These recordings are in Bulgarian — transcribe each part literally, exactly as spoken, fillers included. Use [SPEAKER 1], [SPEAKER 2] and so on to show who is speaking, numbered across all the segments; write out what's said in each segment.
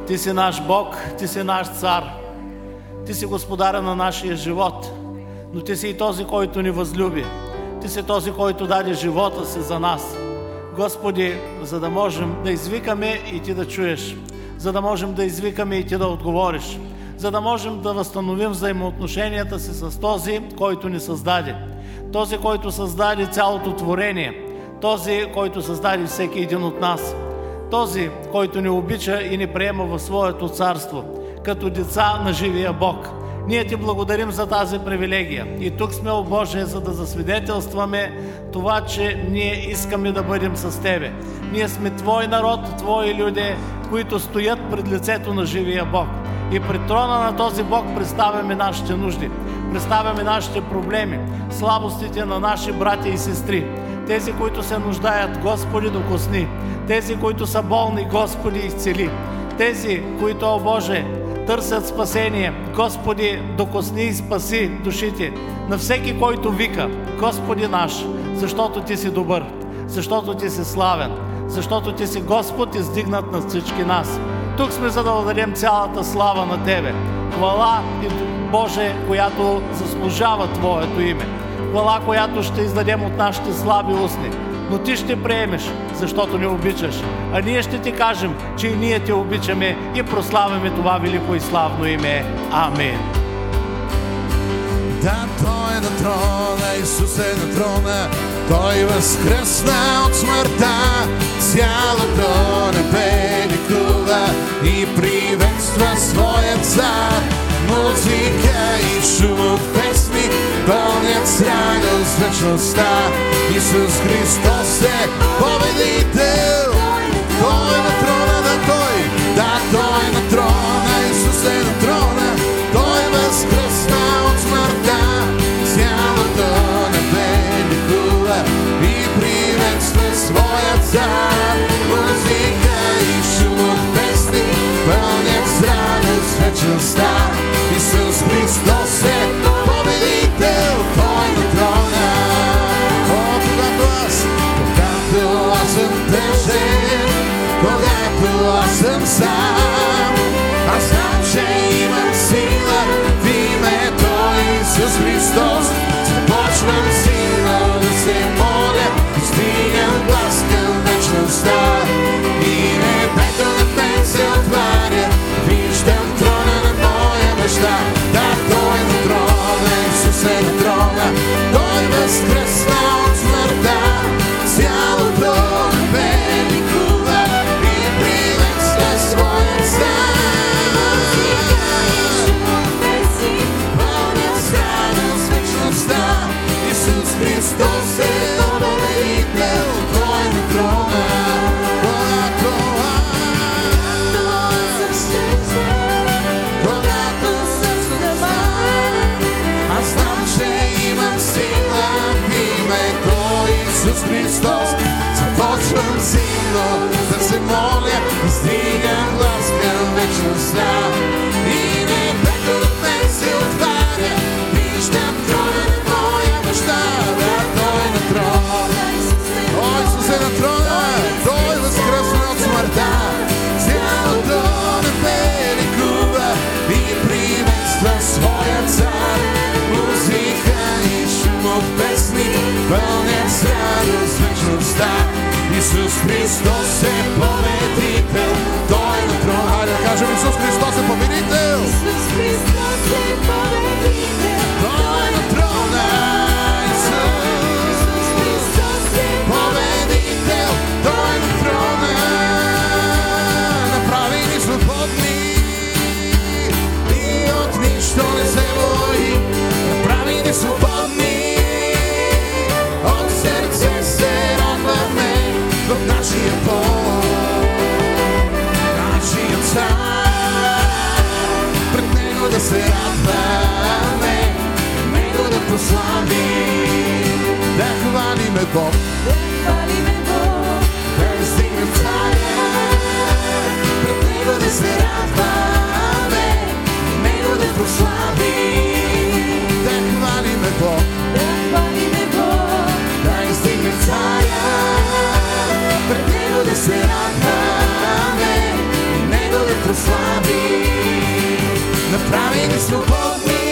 [SPEAKER 1] Ти си наш Бог, Ти си наш цар. Ти си господаря на нашия живот, но Ти си и този, който ни възлюби. Ти си този, който даде живота си за нас. Господи, за да можем да извикаме и Ти да чуеш, за да можем да извикаме и Ти да отговориш, за да можем да възстановим взаимоотношенията си с този, който ни създаде, този, който създаде цялото творение, този, който създаде всеки един от нас, този, който ни обича и ни приема в своето царство, като деца на живия Бог. Ние Ти благодарим за тази привилегия и тук сме, о Боже, за да засвидетелстваме това, че ние искаме да бъдем с Тебе. Ние сме Твой народ, Твои люди, които стоят пред лицето на живия Бог. И пред трона на този Бог представяме нашите нужди, представяме нашите проблеми, слабостите на наши братя и сестри. Тези, които се нуждаят, Господи, докосни. Тези, които са болни, Господи, изцели. Тези, които, о Боже, търсят спасение, Господи, докосни и спаси душите на всеки, който вика, Господи наш, защото Ти си добър, защото Ти си славен, защото Ти си Господ, издигнат над всички нас. Тук сме, за да дадем цялата слава на Тебе. Хвала, Боже, която заслужава Твоето име. Хвала, която ще издадем от нашите слаби устни. Но Ти ще приемеш, защото ни обичаш. А ние ще Ти кажем, че и ние Те обичаме и прославяме това велико и славно име. Амин.
[SPEAKER 2] Да, Той е на трона, Исус е на трона, Той възкръсна от смъртта, цялото небе ликува и приветства своя цар. Музика и шум от песни пълнят с радост вечността. Исус Христос е победител, Той е на трона, да Той, да Той е на трона, Исус е на трона, Той възкръсна от смъртта, цялото небе ликува и приветства своя цар. Музика и шум от песни пълнят с радост вечността. Исус Христос е победител, Той е на трона. О, когато аз, когато аз съм тъжен, когато аз съм сам, аз знам, че имам сила в името Исус Христос. Започвам сила да се моля, стигам глас към вечността и небето над мен се отваря. Виждам трона на моя баща. Да, Той е на трона, Исус е на трона, Той възкръсна от смъртта, цялото небе ликува и приветства своя цар. Пълнят с радост вечността. Исус Христос е победител, Той е на трона. Исус Христос, започвам силно да се моля, издигам глас към вечността и небето над мен се отваря. Виждам трона на моя баща. Да, Той е на трона. О, Исус е на трона, Той възкръсна от смъртта, цялото небе ликува и приветства своя цар. Музика и шум от песни пълнят с радост вечността. Исус Христос е победител, Той е на трона. Хайде да кажем, Исус Христос е победител. Исус Христос е победител, Той е на трона. Исус Христос е победител, Той е на трона. Направи ни свободни и от нищо не се бои. Направи ни свободни, от сърце се радваме в нашия Бог, нашия цар. Пред Него да се радваме, Него да прославим, да хвалиме Бог, да хвалиме Бог, да издигнем царя. Пред Него да се радваме, Него да прославим, да хвалиме Бог, да хвалиме Бог, да издигнем царя. Пред Него да се радваме, Него да прославим. прослави. Направи ни свободни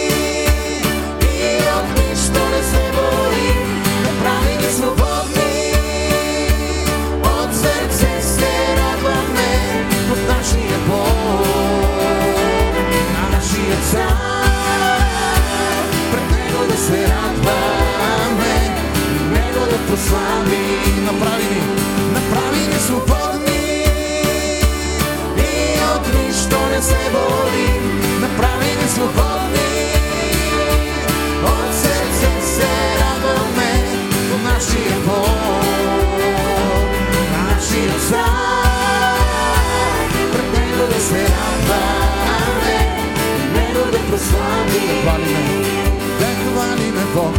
[SPEAKER 2] и от нищо не се боим. Направи ни свободни, от сърце се радваме от нашия Бог, нашия цар. Пред Него да се радваме, Него да прослави. Направи ни, направи ни свободни и от нищо не се боим. Направи ни свободни, от сърце се радваме от нашия Бог, нашия цар. Пред Него да се радваме, Него да прослави. Да хвалиме Бог,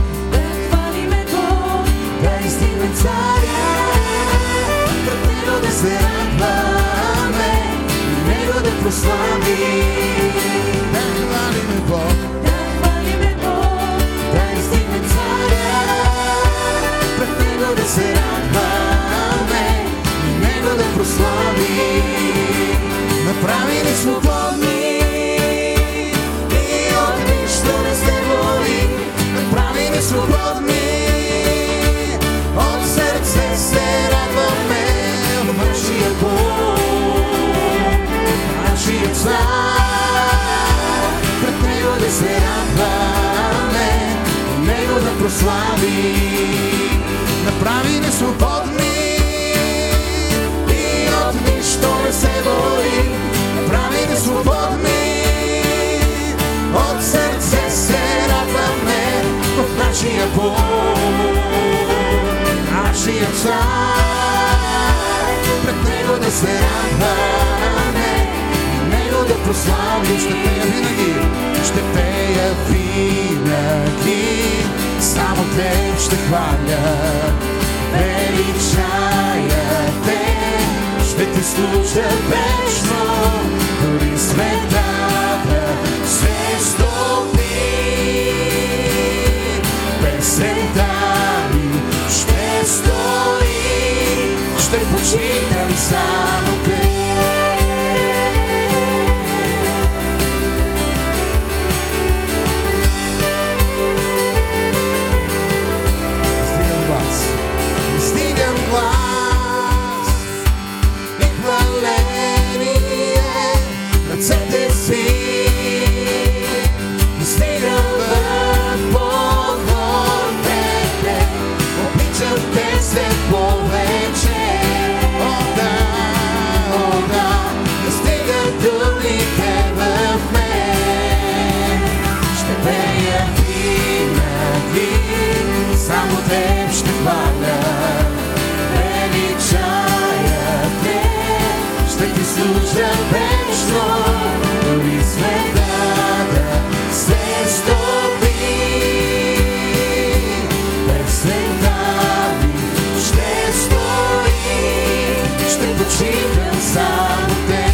[SPEAKER 2] да издигнем Царя. Пред Него да се радваме, Него да прослави. Да хвалиме Бог, да издигнем Царя. Пред Него да се радваме, Него да прослави. Направи ни свободни и от нищо не се боим. Направи ни свободни, от сърце се радваме от нашия Бог, нашия цар. Пред Него да се радваме, Него да прослави. Направи ни свободни и от нищо не се боим. Направи ни свободни, от сърце се радваме от нашия Бог, нашия цар. Пред Него да се радваме, Него да прослави. Ще пея винаги, ще пея винаги, само Теб ще хваля, величая Те, ще Ти служа вечно, дори светата се стопи. Песента ми ще стои, ще почитам само Те. Стигам глас, стигам глас и хваление ръцете си. Стигам в походите, обичам Те се повече. О да, о да, да стигат думите в мен. Ще пея винаги, само Теб ще хваля, величая Те, ще Ти служа вечно, дори светата се стопи. Песента ми ще стои, ще почитам само Те.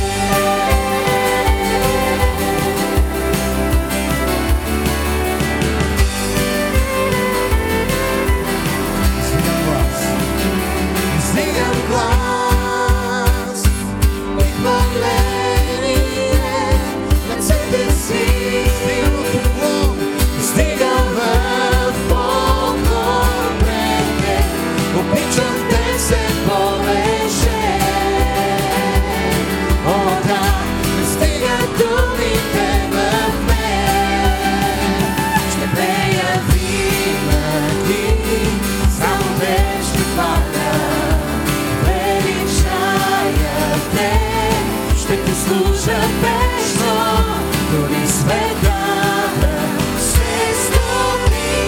[SPEAKER 2] Издигам глас, издигам глас и хваление ръцете си. Стигам в поклон, стигам в поклон пред Те, обичам Те се повече. О да, не стигат думите в мен. Ще пея винаги, само Теб ще хваля, величая Те, ще Ти служа вечно, дори светата се стопи.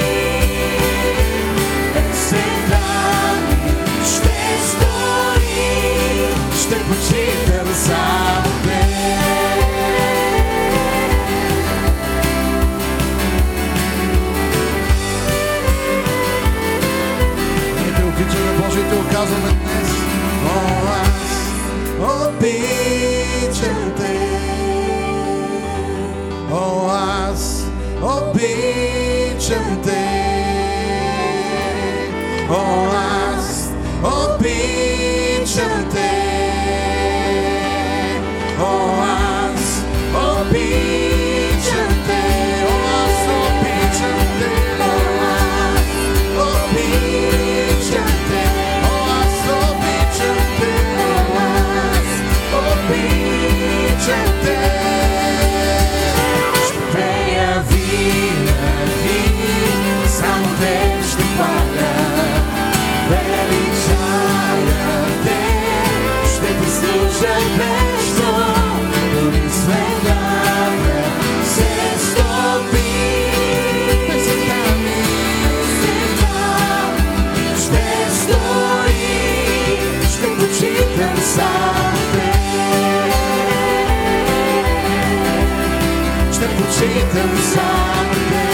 [SPEAKER 2] Песента ми ще стои, ще почитам само Те. Ние Те обичаме, Боже, и Те оказваме днес. О, аз обичам Те. О, аз обичам Те. О, аз обичам Те. О, обичам те. Ще пея винаги, само те ще хваля, величая те, ще ти служа вечно, дори светлата се стопи. Песента ми, ще стои, ще почитам само те. Ще почитам само те.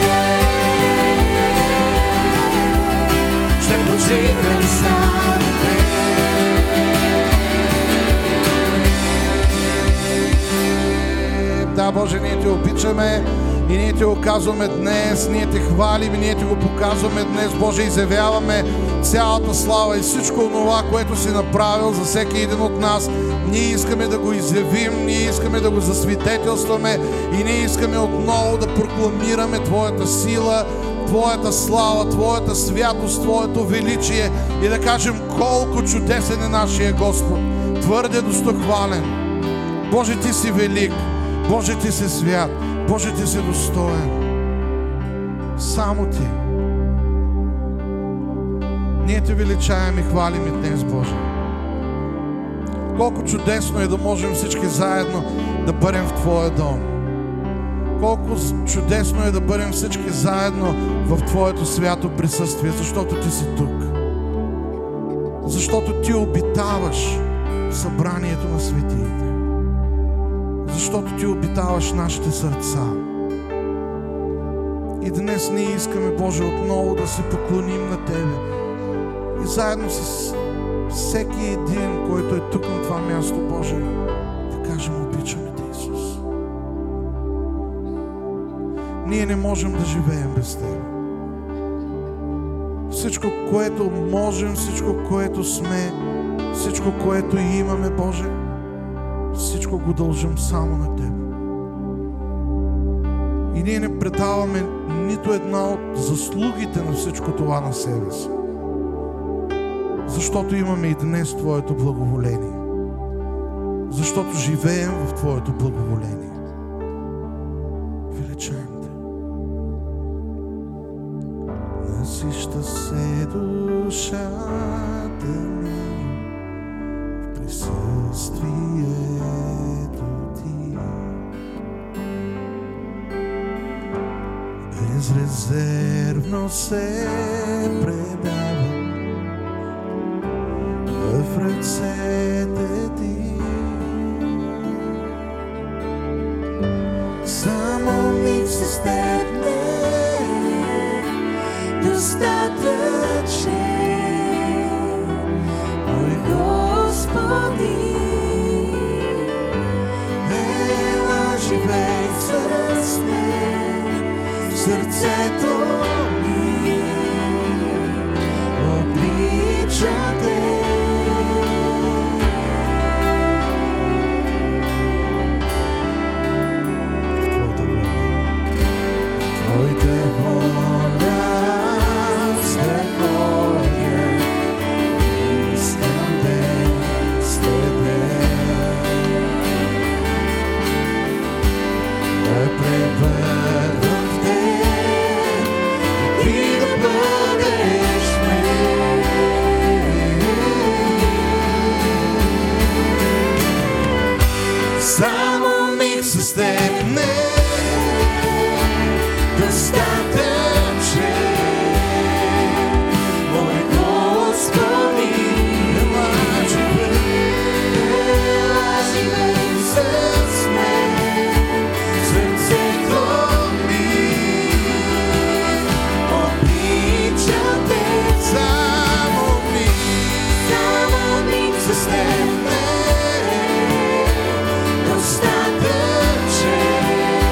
[SPEAKER 2] Ще почитам само те. Да, Боже, ние те обичаме и ние те оказваме днес, ние те хвалим и ние те го показваме днес. Боже, изявяваме цялата слава и всичко това, което си направил за всеки един от нас. Ние искаме да го изявим, ние искаме да го засвидетелстваме и ние искаме отново да прокламираме Твоята сила, Твоята слава, Твоята святост, Твоето величие и да кажем колко чудесен е нашия Господ, твърде достохвален. Боже, Ти си велик, Боже, Ти си свят, Боже, Ти си достоен. Само Ти. Ние Те величаем и хвалим и днес, Боже. Колко чудесно е да можем всички заедно да бъдем в Твоя дом. Колко чудесно е да бъдем всички заедно в Твоето свято присъствие, защото Ти си тук. Защото Ти обитаваш в събранието на светиите. Защото Ти обитаваш нашите сърца. И днес ние искаме, Боже, отново да се поклоним на Тебе. И заедно с всеки един, който е тук на това място, Боже, да кажем: обичаме Те, Исус. Ние не можем да живеем без Тебе. Всичко, което можем, всичко, което сме, всичко, което имаме, Боже, всичко го дължим само на Теб. И ние не предаваме нито една от заслугите на всичко това на себе си. Защото имаме и днес Твоето благоволение. Защото живеем в Твоето благоволение. Величаем Те. Насища се душата ми в присъствието Ти. Безрезервно се предавам в ръцете Ти. Само миг с Теб не е достатъчен, мой Господин. Ела, живей с мен в сърцето ми, обичам Те. Само миг с Теб не е достатъчен, мой Господин. Ела, живей с мен в сърцето ми, обичам Те. Само миг, само миг с Теб не е достатъчен,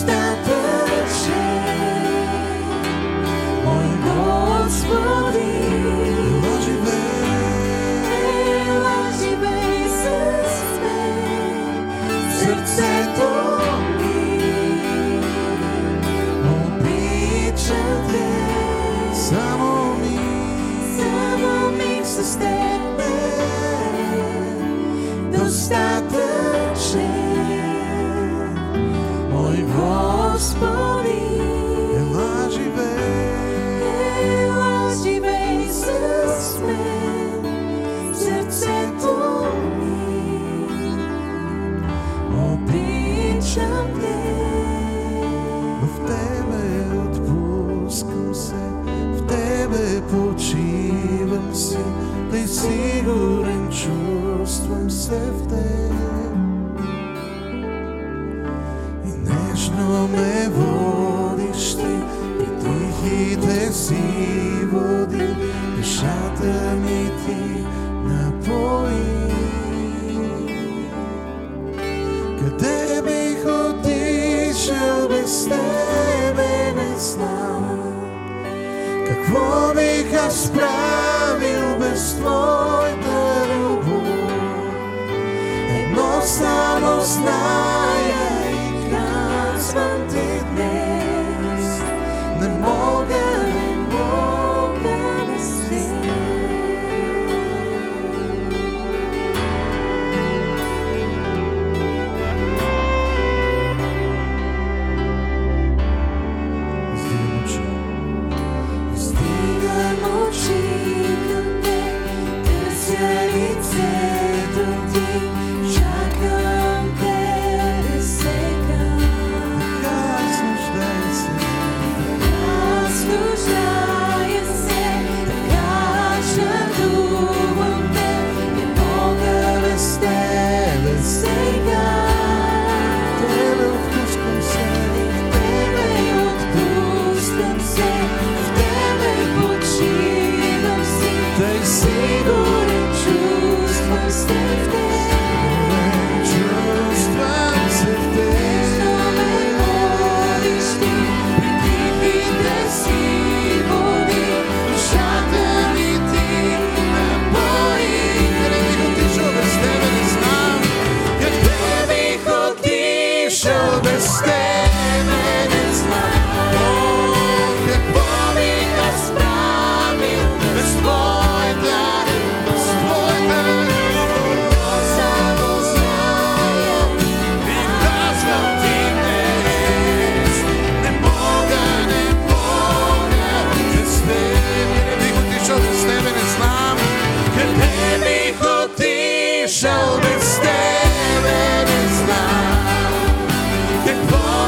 [SPEAKER 2] Bez tebe ne znam,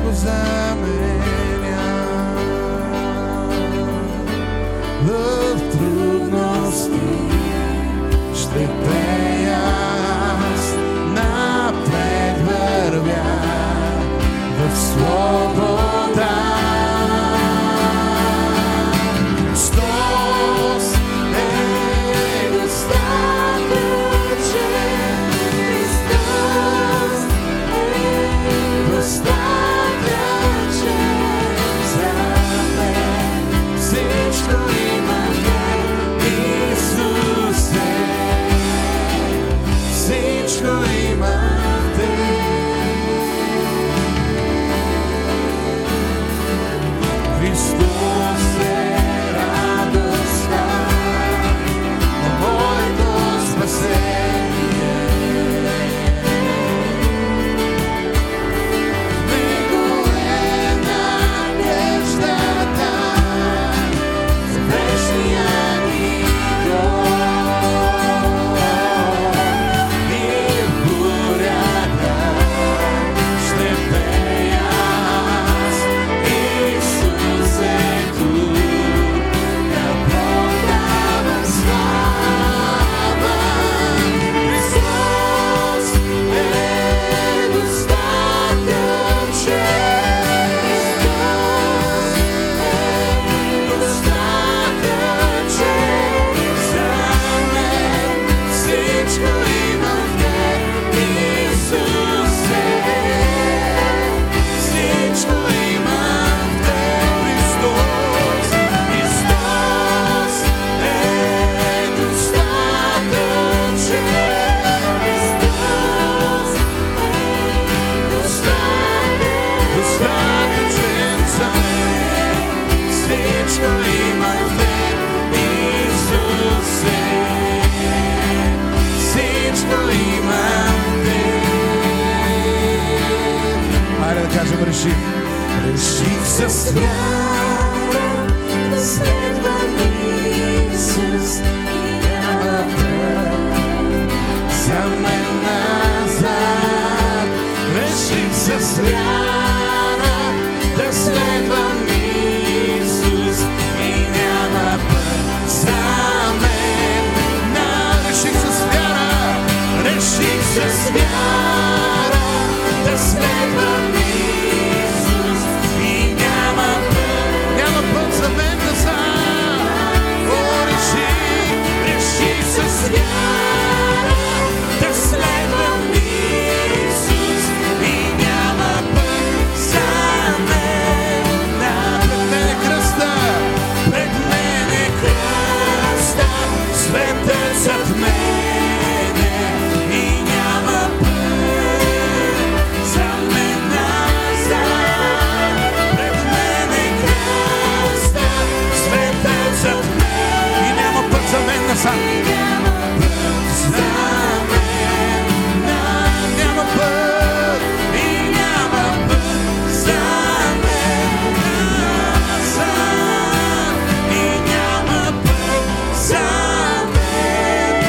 [SPEAKER 2] го заменя. В трудности ще пея аз, напред вървя в свобода. Христос е достатъчен, Христос е достатъчен за мен. Всичко има в теб, Исусе, всичко има в теб. Христос е радостта на моето спасение. В него е надеждата за вечния ни дом. И в бурята ще пея аз, Исус е тук, да продавам слава. Христос е достатъчен, Христос е достатъчен за мен. Всичко има в теб, Исусе, всичко има в теб. Христос, Христос е достатъчен, Христос е достатъчен за мен. Всичко има в теб, Исусе, всичко има в теб. Хайде да кажем, реших. Реших с вяра да следвам Исус и няма път за мен назад. Реших с вяра да следвам Исус и няма път за мен. На- Реших с вяра, реших с вяра да следвам Исус и няма път, няма път за мен назад. О, реших, реших с вяра да следвам Исус и няма път за мен. Да, пред мен е кръста, пред мен е кръста, светът зад мене и няма път за мен назад. Пред мен е кръста, светът зад мен и няма път за мен назад. За мен на- няма път и няма път за мен назад и няма път за мен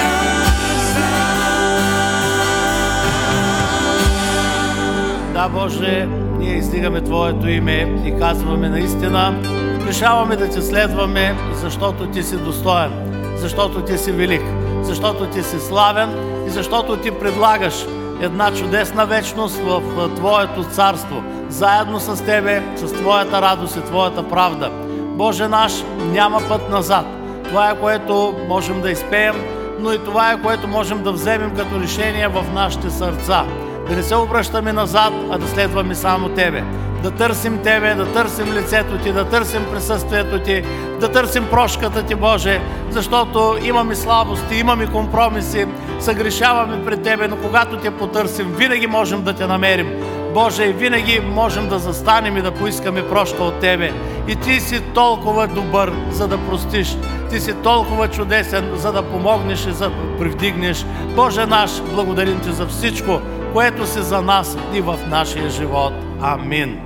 [SPEAKER 2] назад.
[SPEAKER 1] Да, Боже, ние издигаме Твоето име и казваме наистина, решаваме да Те следваме, защото Ти си достоен, защото Ти си велик, защото Ти си славен и защото Ти предлагаш една чудесна вечност в Твоето царство, заедно с Тебе, с Твоята радост и Твоята правда. Боже наш, няма път назад. Това е, което можем да изпеем, но и това е, което можем да вземем като решение в нашите сърца. Да не се обръщаме назад, а да следваме само Тебе. Да търсим Тебе, да търсим лицето Ти, да търсим присъствието Ти, да търсим прошката Ти, Боже, защото имаме слабости, имаме компромиси, съгрешаваме пред Тебе, но когато Те потърсим, винаги можем да Те намерим. Боже, и винаги можем да застанем и да поискаме прошка от Тебе. И Ти си толкова добър, за да простиш. Ти си толкова чудесен, за да помогнеш и за да привдигнеш. Боже наш, благодарим Ти за всичко, което си за нас и в нашия живот. Амин.